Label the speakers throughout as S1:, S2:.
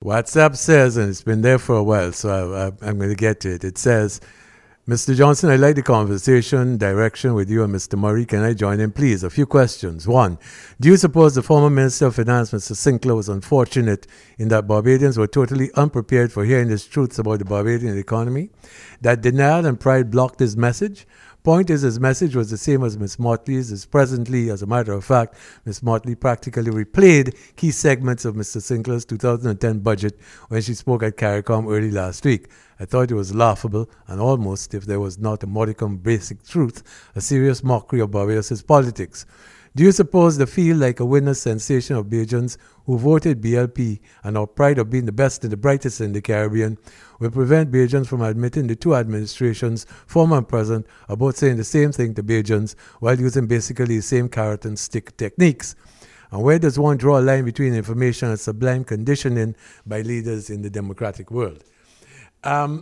S1: WhatsApp says, and it's been there for a while, so I'm going to get to it. It says, Mr. Johnson, I like the conversation direction with you and Mr. Murray. Can I join in, please? A few questions. One, do you suppose the former Minister of Finance, Mr. Sinclair, was unfortunate in that Barbadians were totally unprepared for hearing his truths about the Barbadian economy? That denial and pride blocked his message? Point is, his message was the same as Ms. Motley's. Is presently, as a matter of fact, Ms. Motley practically replayed key segments of Mr. Sinclair's 2010 budget when she spoke at CARICOM early last week. I thought it was laughable and almost, if there was not a modicum basic truth, a serious mockery of Barbados' politics. Do you suppose the feel like a winner sensation of Bajans who voted BLP and our pride of being the best and the brightest in the Caribbean will prevent Bajans from admitting the two administrations, former and present, are both saying the same thing to Bajans while using basically the same carrot and stick techniques? And where does one draw a line between information and sublime conditioning by leaders in the democratic world? I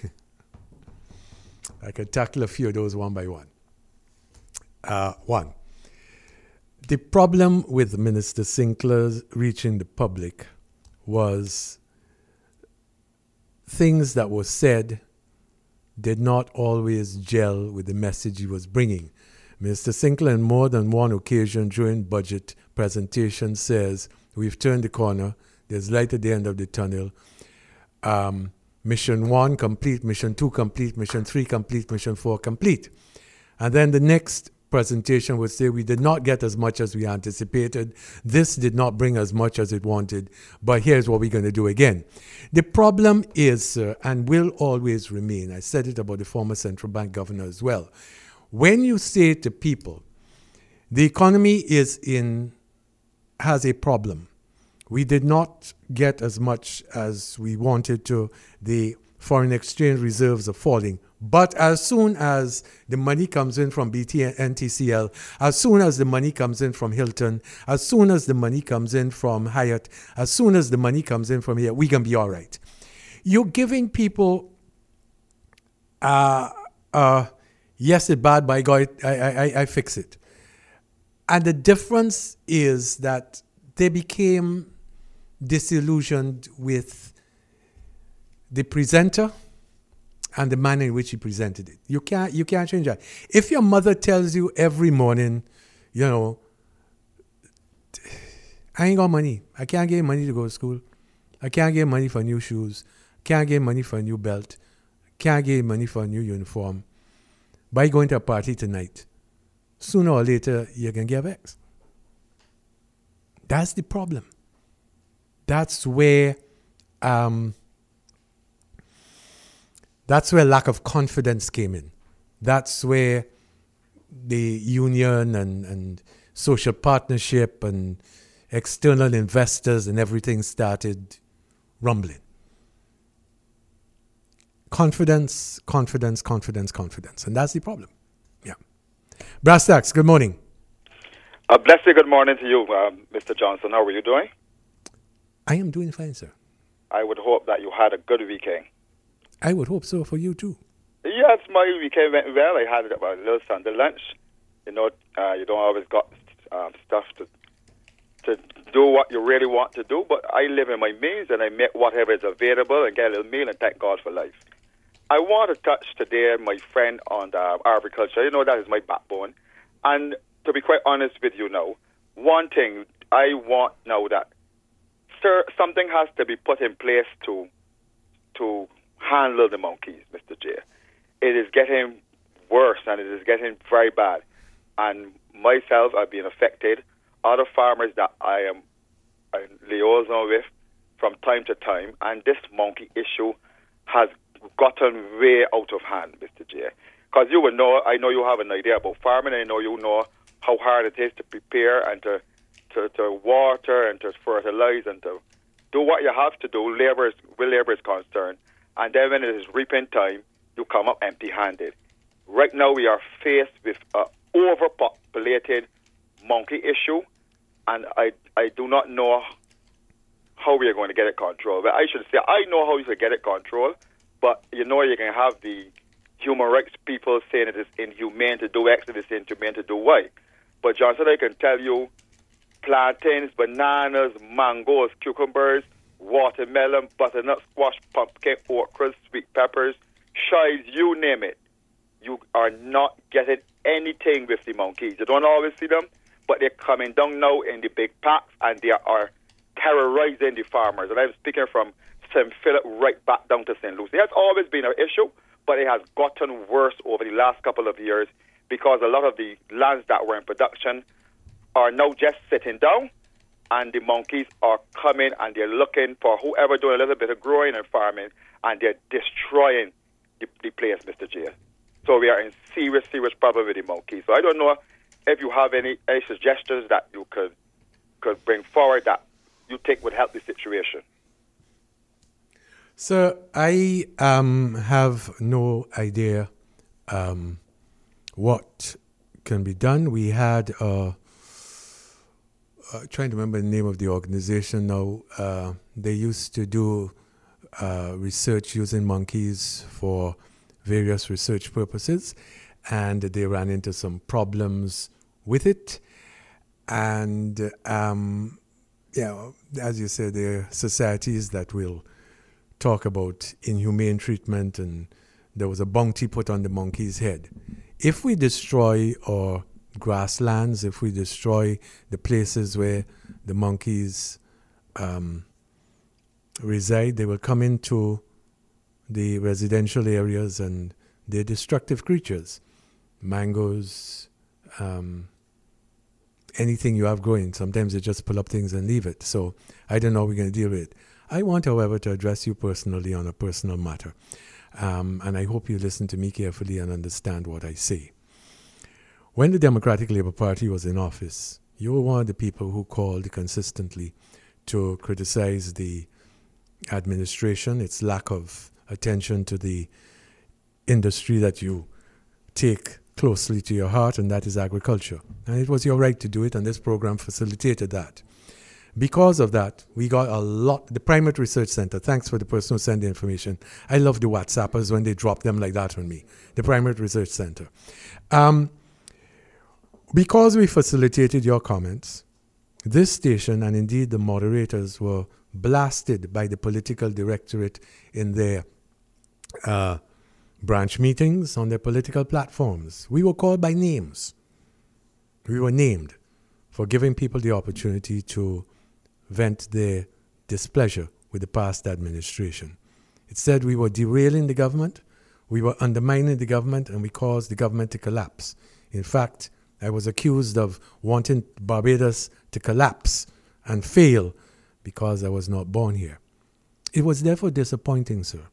S1: could tackle a few of those one by one. One, the problem with Minister Sinclair's reaching the public was things that were said did not always gel with the message he was bringing. Mr. Sinclair, on more than one occasion during budget presentation, says, we've turned the corner, there's light at the end of the tunnel. Mission 1 complete, Mission 2 complete, Mission 3 complete, Mission 4 complete. And then the next presentation would say we did not get as much as we anticipated. This did not bring as much as it wanted, but here's what we're going to do again. The problem is, and will always remain, I said it about the former central bank governor as well, when you say to people, the economy has a problem. We did not get as much as we wanted to. The foreign exchange reserves are falling. But as soon as the money comes in from BT and NTCL, as soon as the money comes in from Hilton, as soon as the money comes in from Hyatt, as soon as the money comes in from here, we can be all right. You're giving people, yes, it's bad, by God, I fix it. And the difference is that they became disillusioned with the presenter and the manner in which he presented it. You can't change that. If your mother tells you every morning, you know, I ain't got money. I can't get money to go to school. I can't get money for new shoes. Can't get money for a new belt. Can't get money for a new uniform. By going to a party tonight, sooner or later, you're going to get vexed. That's the problem. That's where lack of confidence came in. That's where the union and social partnership and external investors and everything started rumbling. Confidence. And that's the problem. Yeah. Brass Tacks, good morning.
S2: A blessed good morning to you, Mr. Johnson. How are you doing?
S1: I am doing fine, sir.
S2: I would hope that you had a good weekend.
S1: I would hope so for you, too.
S2: Yes, my weekend went well. I had a little Sunday lunch. You know, you don't always got stuff to do what you really want to do, but I live in my means and I make whatever is available and get a little meal and thank God for life. I want to touch today my friend on the agriculture. You know, that is my backbone. And to be quite honest with you now, one thing I want now that, sir, something has to be put in place to handle the monkeys, Mr. J. It is getting worse and it is getting very bad. And myself, I've been affected. Other farmers that I liaison with from time to time, and this monkey issue has gotten way out of hand, Mr. J. Because you will know, I know you have an idea about farming, and I know you know how hard it is to prepare and to water and to fertilize and to do what you have to do, where labor is concerned. And then when it is reaping time, you come up empty-handed. Right now we are faced with an overpopulated monkey issue, and I do not know how we are going to get it controlled. But I should say, I know how you can get it controlled, but you know you can have the human rights people saying it is inhumane to do X, it is inhumane to do Y. But Johnson, I can tell you, plantains, bananas, mangoes, cucumbers, watermelon, butternut squash, pumpkin, okra, sweet peppers, chives, you name it. You are not getting anything with the monkeys. You don't always see them, but they're coming down now in the big packs, and they are terrorizing the farmers. And I'm speaking from St. Philip right back down to St. Lucie. It has always been an issue, but it has gotten worse over the last couple of years because a lot of the lands that were in production are now just sitting down, and the monkeys are coming and they're looking for whoever doing a little bit of growing and farming, and they're destroying the place, Mr. J. So we are in serious problem with the monkeys. So I don't know if you have any suggestions that you could bring forward that you think would help the situation.
S1: Sir, I have no idea what can be done. We had, trying to remember the name of the organization now, they used to do research using monkeys for various research purposes, and they ran into some problems with it. And, as you said, there are societies that will talk about inhumane treatment, and there was a bounty put on the monkey's head. If we destroy our grasslands, if we destroy the places where the monkeys reside, they will come into the residential areas, and they're destructive creatures. Mangoes, anything you have growing, sometimes they just pull up things and leave it. So I don't know how we're going to deal with it. I want, however, to address you personally on a personal matter. And I hope you listen to me carefully and understand what I say. When the Democratic Labour Party was in office, you were one of the people who called consistently to criticize the administration, its lack of attention to the industry that you take closely to your heart, and that is agriculture. And it was your right to do it, and this program facilitated that. Because of that, we got a lot. The Primate Research Center, thanks for the person who sent the information. I love the WhatsAppers when they drop them like that on me. The Primate Research Center. Because we facilitated your comments, this station and indeed the moderators were blasted by the political directorate in their branch meetings on their political platforms. We were called by names. We were named for giving people the opportunity to vent their displeasure with the past administration. It said we were derailing the government, we were undermining the government, and we caused the government to collapse. In fact, I was accused of wanting Barbados to collapse and fail because I was not born here. It was therefore disappointing, sir,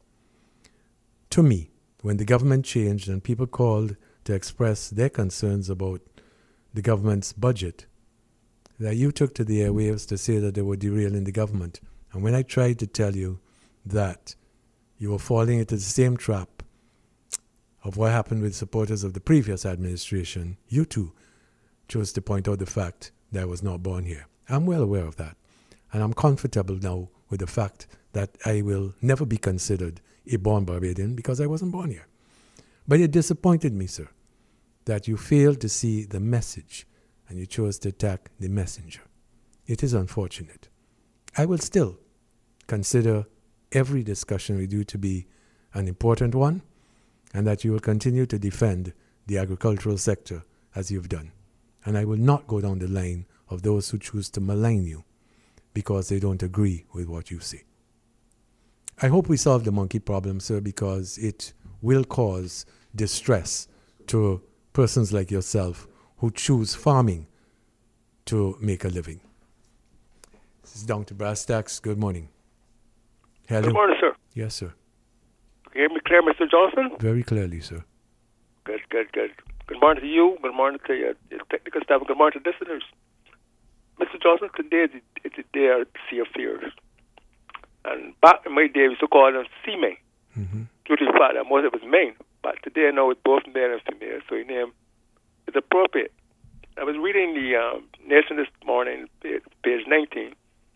S1: to me, when the government changed and people called to express their concerns about the government's budget, that you took to the airwaves to say that they were derailing the government. And when I tried to tell you that you were falling into the same trap of what happened with supporters of the previous administration, you too chose to point out the fact that I was not born here. I'm well aware of that. And I'm comfortable now with the fact that I will never be considered a born Barbadian because I wasn't born here. But it disappointed me, sir, that you failed to see the message and you chose to attack the messenger. It is unfortunate. I will still consider every discussion we do to be an important one, and that you will continue to defend the agricultural sector as you've done. And I will not go down the line of those who choose to malign you because they don't agree with what you say. I hope we solve the monkey problem, sir, because it will cause distress to persons like yourself who choose farming to make a living. This is down to brass tacks. Good morning. Hello.
S3: Good morning, sir.
S1: Yes, sir.
S3: Can you hear me clear, Mr. Johnson?
S1: Very clearly, sir.
S3: Good. Good morning to you. Good morning to your technical staff. Good morning to listeners. Mr. Johnson, today is a day of sea of fears. And back in my day, we used to call them seamen.
S1: Mm-hmm.
S3: Due to the fact that most of it was men. But today I know it's both male and female, so your name is appropriate. I was reading the Nation this morning, page 19.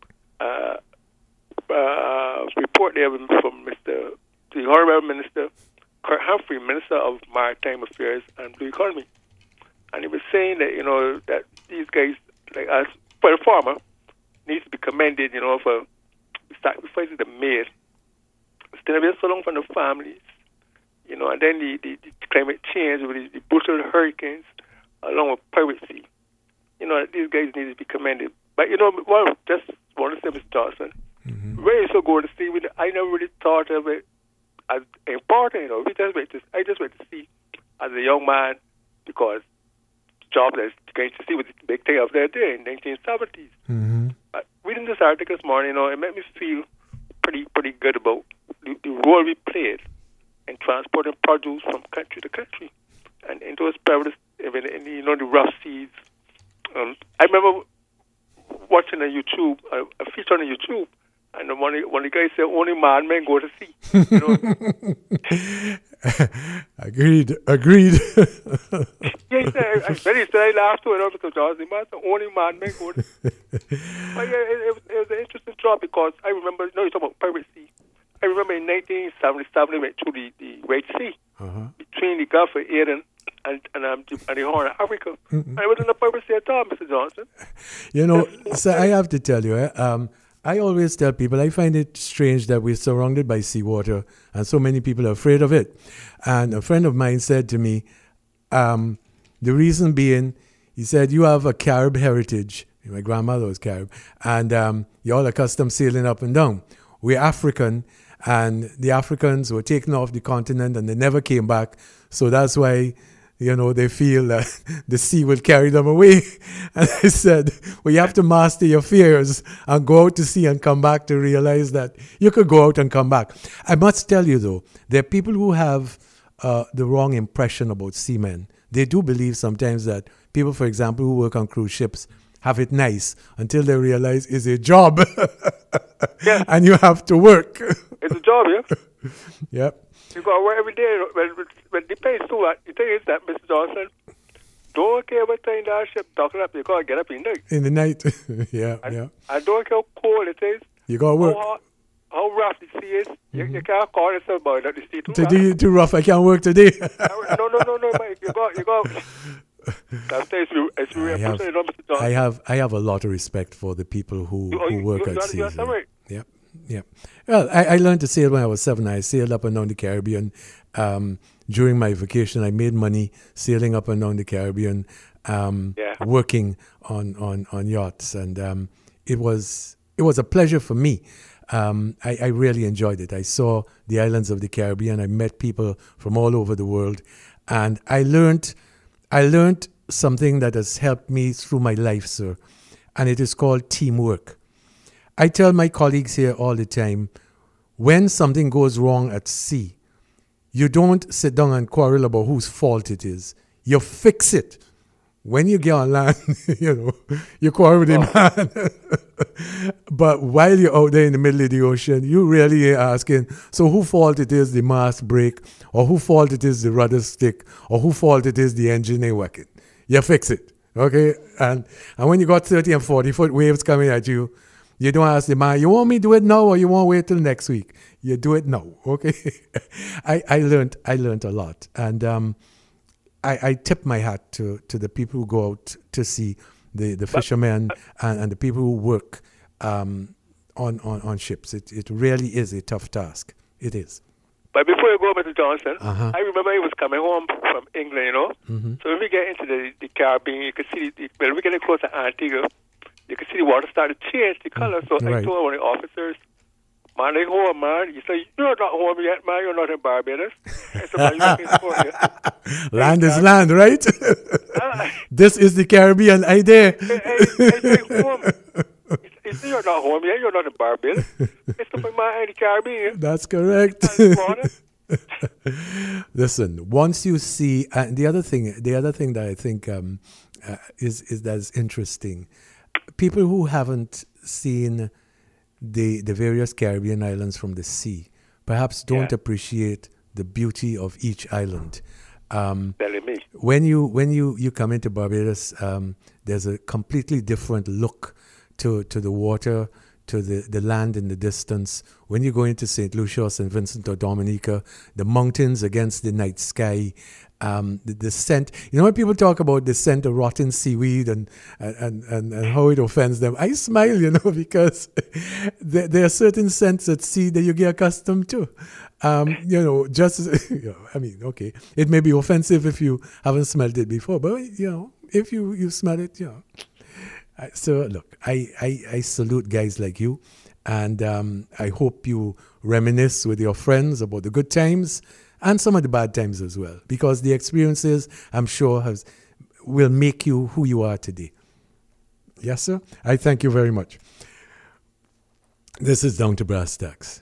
S3: Report there from the Honorable Minister Kurt Humphrey, Minister of Maritime Affairs and Blue Economy. And he was saying that, that these guys, like us, for the farmer, needs to be commended, for sacrifices they made, staying away so long from the families, you know, and then the climate change with the brutal hurricanes, along with piracy. You know, these guys need to be commended. But, you know, well, just want to say, Mr. Johnson, where is so good to see? I never really thought of it as important, you know. I just went to see as a young man because jobless, going to see what the big thing of their day in 1970s.
S1: Mm-hmm.
S3: Reading this article this morning, you know, it made me feel pretty good about the role we played in transporting produce from country to country and in those perilous, in you know, the rough seas. I remember watching a feature on YouTube, and one of the guys said, "Only madmen go to sea." You know?
S1: Agreed.
S3: Yeah, he said, I laughed too, Mr. Johnson. Only madmen go to sea. But yeah, it was an interesting job because I remember, you talking about piracy. I remember in 1977, we went through the Red Sea between the Gulf of Aden and the Horn of Africa. Mm-hmm. I wasn't a piracy at all, Mr. Johnson.
S1: You know, so I have to tell you, I always tell people, I find it strange that we're surrounded by seawater and so many people are afraid of it. And a friend of mine said to me, the reason being, he said, you have a Carib heritage. My grandmother was Carib. And you're all accustomed sailing up and down. We're African, and the Africans were taken off the continent and they never came back. So that's why, you know, they feel that the sea will carry them away. And I said, well, you have to master your fears and go out to sea and come back to realize that you could go out and come back. I must tell you, though, there are people who have the wrong impression about seamen. They do believe sometimes that people, for example, who work on cruise ships have it nice until they realize it's a job.
S3: Yeah.
S1: And you have to work.
S3: It's a job, yeah?
S1: Yep.
S3: You got to work every day. When the pay is too hot, the thing is that, Mr. Johnson, don't care what time that ship docking up, you got to get up in the night.
S1: In the night. Yeah.
S3: I don't care how cold it is.
S1: You got to work.
S3: How rough the sea is. You can't call yourself about that. The sea
S1: too rough. I can't work today.
S3: No, Mike. You got.
S1: I have a lot of respect for the people who work at sea. Yep. Well, I learned to sail when I was 7. I sailed up and down the Caribbean. During my vacation, I made money sailing up and down the Caribbean, working on yachts, and it was a pleasure for me. I really enjoyed it. I saw the islands of the Caribbean. I met people from all over the world, and I learned something that has helped me through my life, sir, and it is called teamwork. I tell my colleagues here all the time, when something goes wrong at sea, you don't sit down and quarrel about whose fault it is. You fix it. When you get on land, you quarrel with the man. But while you're out there in the middle of the ocean, you really are asking, so whose fault it is the mast break, or whose fault it is the rudder stick, or whose fault it is the engine ain't working. You fix it, okay? And when you got 30 and 40-foot waves coming at you, you don't ask the man, you want me to do it now or you want to wait till next week? You do it now, okay? I learned a lot. And I tip my hat to the people who go out to sea, the fishermen and the people who work on ships. It really is a tough task. It is.
S3: But before you go, Mr. Johnson, I remember I was coming home from England,
S1: Mm-hmm.
S3: So when we get into the Caribbean, you can see, when we get close to Antigua, you can see the water start to change the color. So I told one of the officers, man, they home, man. You say, you're not home yet, man. You're not in Barbados. I said, man, you're looking for you.
S1: Land is land, right? This is the Caribbean idea.
S3: Hey, home. You say, you're not home yet. You're not in Barbados. It's the man in the Caribbean.
S1: That's correct. Listen, once you see, the other thing that I think is that's interesting, people who haven't seen the various Caribbean islands from the sea perhaps don't appreciate the beauty of each island. When you come into Barbados, there's a completely different look to the water, to the land in the distance. When you go into St. Lucia, St. Vincent or Dominica, the mountains against the night sky, the scent. You know, when people talk about the scent of rotten seaweed and how it offends them, I smile, you know, because there are certain scents at sea that you get accustomed to. You know, just, I mean, okay, it may be offensive if you haven't smelled it before, but, you know, if you smell it, you know. So, look, I salute guys like you, and I hope you reminisce with your friends about the good times and some of the bad times as well, because the experiences, I'm sure, will make you who you are today. Yes, sir? I thank you very much. This is Down to Brass Tacks.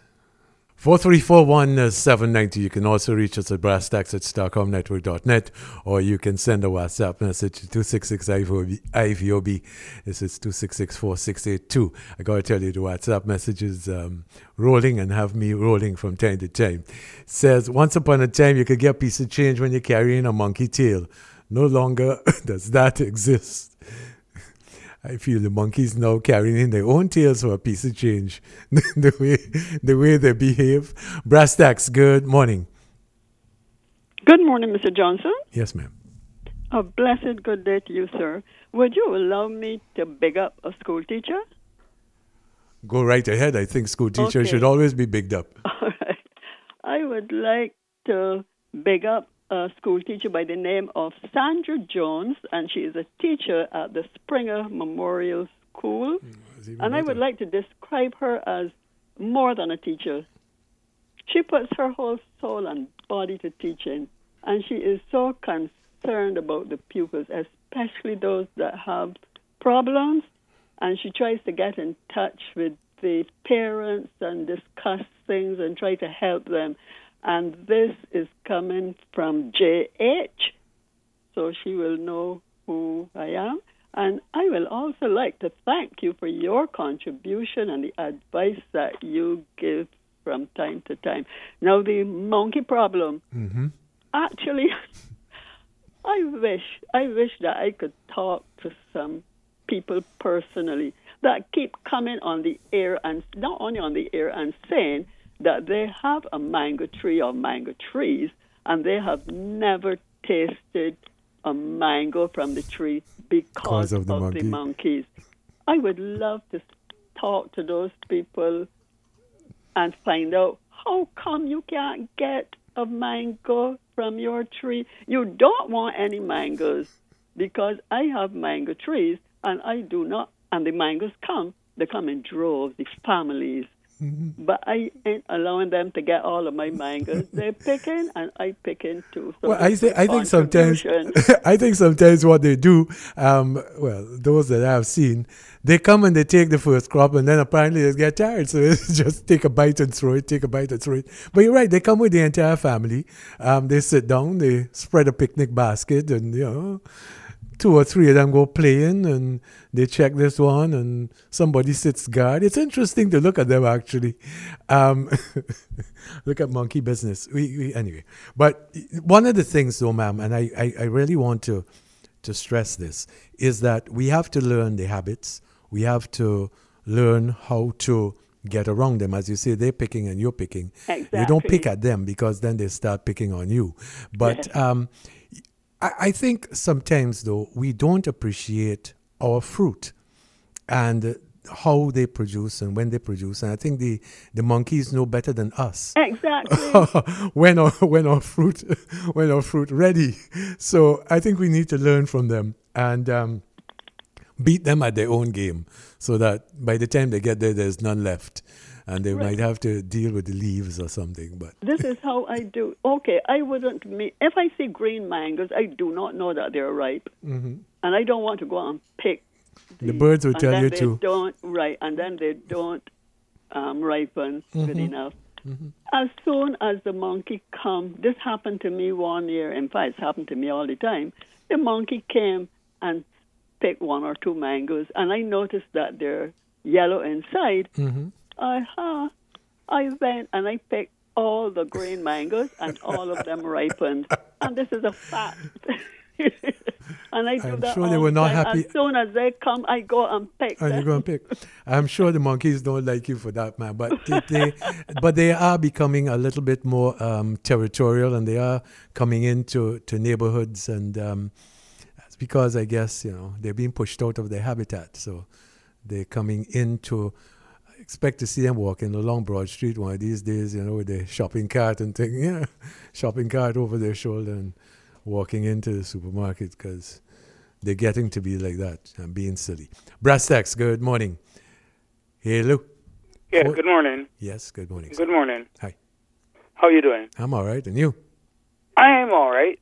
S1: 4341790. You can also reach us at brasstacks@starcomnetwork.net, or you can send a WhatsApp message to 266-IVOB. This is 266-4682. I got to tell you, the WhatsApp message is rolling and have me rolling from time to time. It says, once upon a time, you could get a piece of change when you're carrying a monkey tail. No longer does that exist. I feel the monkeys now carrying their own tails for a piece of change. the way they behave. Brass Tacks, good morning.
S4: Good morning, Mr. Johnson.
S1: Yes, ma'am.
S4: A blessed good day to you, sir. Would you allow me to big up a school teacher?
S1: Go right ahead. I think school teachers should always be bigged up.
S4: All right. I would like to big up a school teacher by the name of Sandra Jones, and she is a teacher at the Springer Memorial School. And I would like to describe her as more than a teacher. She puts her whole soul and body to teaching, and she is so concerned about the pupils, especially those that have problems, and she tries to get in touch with the parents and discuss things and try to help them. And this is coming from JH, so she will know who I am. And I will also like to thank you for your contribution and the advice that you give from time to time. Now, the monkey problem.
S1: Mm-hmm.
S4: Actually, I wish that I could talk to some people personally that keep coming on the air, and not only on the air and saying that they have a mango tree or mango trees, and they have never tasted a mango from the tree because of the monkeys. I would love to talk to those people and find out how come you can't get a mango from your tree. You don't want any mangoes, because I have mango trees, and I do not, and the mangoes they come in droves, the families. Mm-hmm. But I ain't allowing them to get all of my mangoes. They're picking, and I picking too. So
S1: well, I think sometimes what they do, those that I've seen, they come and they take the first crop, and then apparently they get tired, so they just take a bite and throw it, take a bite and throw it. But you're right, they come with the entire family. They sit down, they spread a picnic basket, and 2 or 3 of them go playing, and they check this one, and somebody sits guard. It's interesting to look at them, actually. Look at monkey business. Anyway. But one of the things, though, ma'am, and I really want to stress this, is that we have to learn the habits. We have to learn how to get around them. As you say, they're picking and you're picking.
S4: Exactly.
S1: You don't pick at them, because then they start picking on you. But I think sometimes, though, we don't appreciate our fruit and how they produce and when they produce. And I think the monkeys know better than us.
S4: Exactly.
S1: when our fruit ready. So I think we need to learn from them and beat them at their own game, so that by the time they get there, there's none left. And they might have to deal with the leaves or something. But
S4: this is how I do. Okay, I wouldn't. If I see green mangoes, I do not know that they're ripe, and I don't want to go and pick.
S1: The birds will tell you to.
S4: And then they don't ripen good enough. Mm-hmm. As soon as the monkey comes, this happened to me one year. In fact, it's happened to me all the time. The monkey came and picked 1 or 2 mangoes, and I noticed that they're yellow inside. Mm-hmm. I went and I picked all the green mangoes, and all of them ripened. And this is a fact. And I do
S1: I'm
S4: that
S1: sure
S4: all
S1: they were
S4: the
S1: not
S4: time.
S1: happy.
S4: As soon as they come, I go and pick
S1: And
S4: them.
S1: you're going to pick. I'm sure the monkeys don't like you for that, man. But they are becoming a little bit more territorial, and they are coming into neighborhoods, and that's because I guess they're being pushed out of their habitat. So they're coming into. I expect to see them walking along Broad Street one of these days, with their shopping cart and thing, shopping cart over their shoulder and walking into the supermarket because. They're getting to be like that and being silly. Brastax, good morning. Hello.
S5: Yeah, good morning.
S1: Yes, good morning.
S5: Good morning.
S1: Hi.
S5: How are you doing?
S1: I'm all right. And you?
S5: I am all right.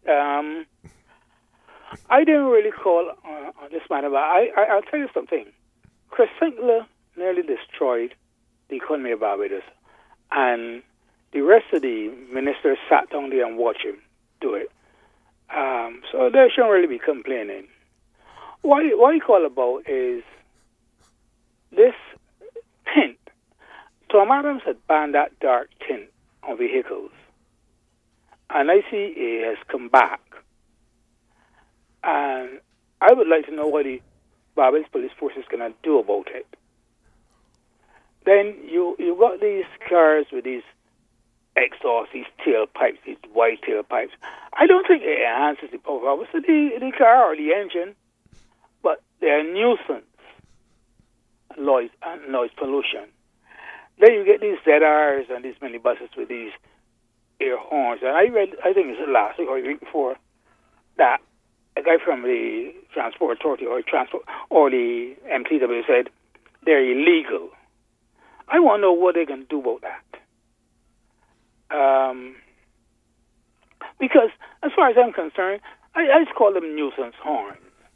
S5: I didn't really call on this matter, but I'll tell you something. Chris Sinkler nearly destroyed the economy of Barbados, and the rest of the ministers sat down there and watched him do it. So they shouldn't really be complaining. What you call about is this tint. Tom Adams had banned that dark tint on vehicles, and ICA has come back. And I would like to know what the Barbados Police Force is going to do about it. Then you got these cars with these exhausts, these tailpipes, these white tailpipes. I don't think it enhances the performance of the car or the engine, but they're a nuisance, noise pollution. Then you get these ZRs and these minibuses with these air horns. And I think it's last week or the week before, that a guy from the Transport Authority or the MTW said they're illegal. I want to know what they can do about that. Because as far as I'm concerned, I just call them nuisance horns.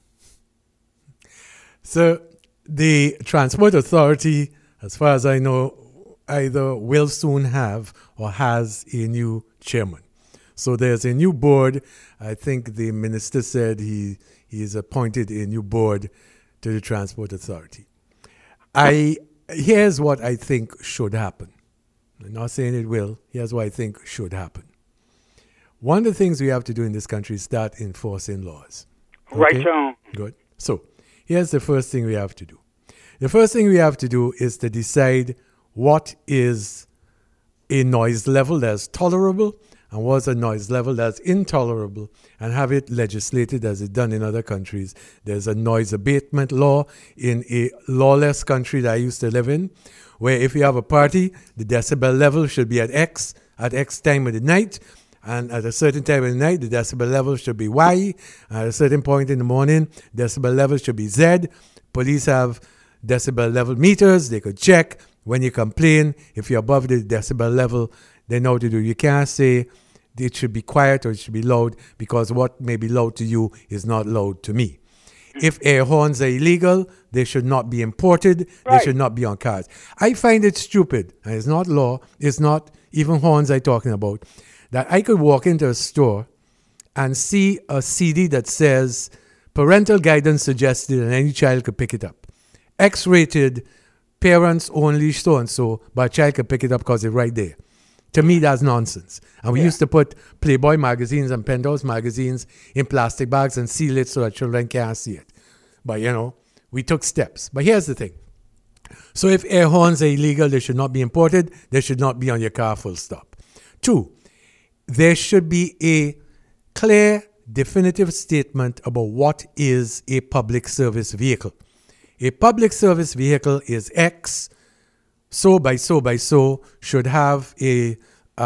S1: So the Transport Authority, as far as I know, either will soon have or has a new chairman. So there's a new board. I think the minister said he's appointed a new board to the Transport Authority. Here's what I think should happen. I'm not saying it will. Here's what I think should happen. One of the things we have to do in this country is start enforcing laws. Okay?
S5: Right on.
S1: Good. So here's the first thing we have to do. The first thing we have to do is to decide what is a noise level that's tolerable and what's a noise level that's intolerable, and have it legislated as it's done in other countries. There's a noise abatement law in a lawless country that I used to live in, where if you have a party, the decibel level should be at X time of the night, and at a certain time of the night, the decibel level should be Y. At a certain point in the morning, decibel level should be Z. Police have decibel level meters. They could check. When you complain, if you're above the decibel level, they know what to do. You can't say it should be quiet or it should be loud, because what may be loud to you is not loud to me. If air horns are illegal, they should not be imported.
S5: Right.
S1: They should not be on cars. I find it stupid, and it's not law, it's not even horns I'm talking about, that I could walk into a store and see a CD that says parental guidance suggested and any child could pick it up. X-rated, parents only so-and-so, but a child could pick it up because it's right there. To me, that's nonsense. And we used to put Playboy magazines and Penthouse magazines in plastic bags and seal it so that children can't see it. But, we took steps. But here's the thing. So if air horns are illegal, they should not be imported. They should not be on your car, full stop. 2, there should be a clear, definitive statement about what is a public service vehicle. A public service vehicle is X, so by so, should have a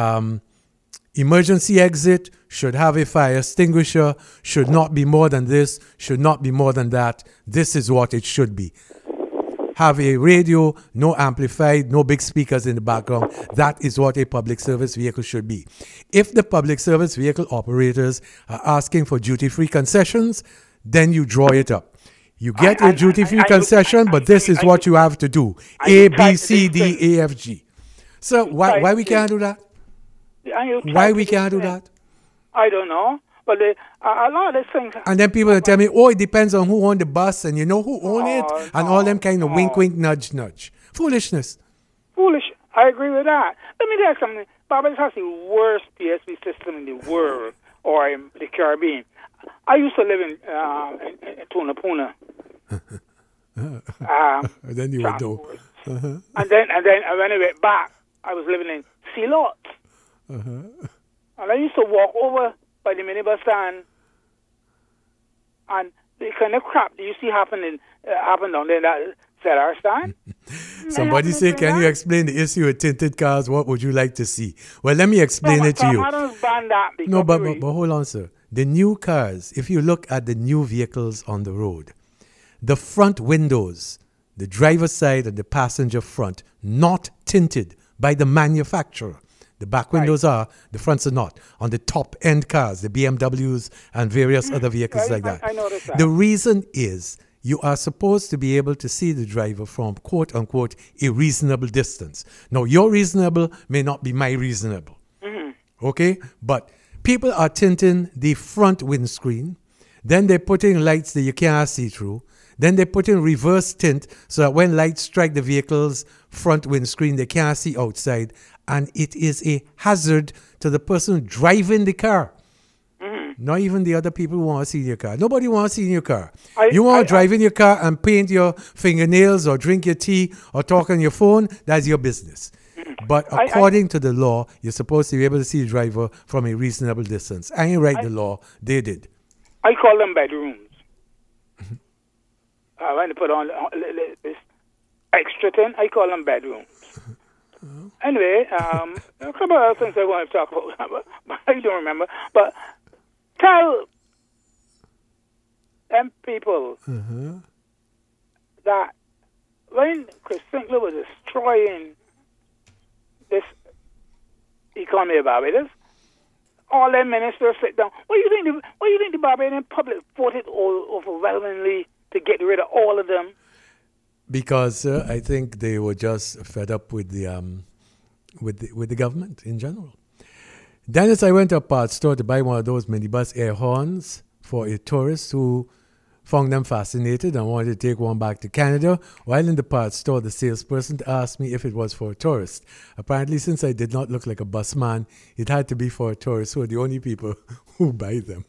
S1: emergency exit, should have a fire extinguisher, should not be more than this, should not be more than that. This is what it should be. Have a radio, no amplified, no big speakers in the background. That is what a public service vehicle should be. If the public service vehicle operators are asking for duty-free concessions, then you draw it up. You get a duty-free concession, but this is what you have to do. A, B, C, D, A, F, G. So why we can't do that? Why we can't do that?
S5: I don't know. But a lot of these things...
S1: And then people will tell me, it depends on who owned the bus and you know who owned it, and all them kind of wink, nudge, nudge. Foolishness.
S5: Foolish. I agree with that. Let me tell you something. Barbados has the worst PSP system in the world, or in the Caribbean. I used to live in Tunapuna.
S1: Then you would know.
S5: And then when I went back, I was living in Ceylon. And I used to walk over by the minibus stand, and the kind of crap that you see happen down there in that ZR stand.
S1: Somebody say, can you explain the issue with tinted cars? What would you like to see? Well, let me explain it to you. No, but hold on, sir. The new cars, if you look at the new vehicles on the road, the front windows, the driver's side and the passenger front, not tinted by the manufacturer. The back windows are, the fronts are not. On the top end cars, the BMWs and various other vehicles like that.
S5: I noticed that.
S1: The reason is you are supposed to be able to see the driver from quote unquote a reasonable distance. Now, your reasonable may not be my reasonable. Okay? But people are tinting the front windscreen. Then they're putting lights that you can't see through. Then they put in reverse tint so that when lights strike the vehicle's front windscreen, they can't see outside. And it is a hazard to the person driving the car. Not even the other people who want to see in your car. Nobody wants to see in your car. You want to drive in your car and paint your fingernails or drink your tea or talk on your phone, that's your business. But according to the law, you're supposed to be able to see the driver from a reasonable distance. I ain't write the law. They did.
S5: I call them bedrooms. When they put on this extra thing, I call them bedrooms. Anyway, a couple of things I want to talk about, but I don't remember. But tell them people that when Chris Sinclair was destroying this economy of Barbados, all their ministers sit down. What do you think the Barbadian public voted overwhelmingly to get rid of all of them?
S1: Because I think they were just fed up with the government in general. Dennis, I went to a parts store to buy one of those minibus air horns for a tourist who found them fascinated and wanted to take one back to Canada. While in the parts store, the salesperson asked me if it was for a tourist. Apparently, since I did not look like a busman, it had to be for a tourist, who are the only people who buy them.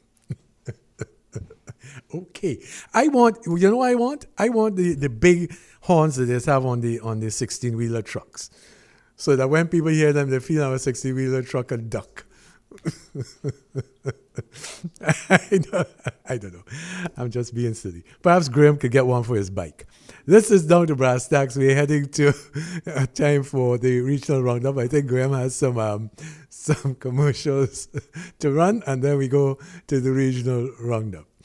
S1: Okay. I want the big horns that they have on the 16-wheeler trucks. So that when people hear them, they feel I'm a 16-wheeler truck and duck. I don't know. I'm just being silly. Perhaps Graham could get one for his bike. This is Down to Brass Tacks. We're heading to time for the regional roundup. I think Graham has some commercials to run, and then we go to the regional roundup.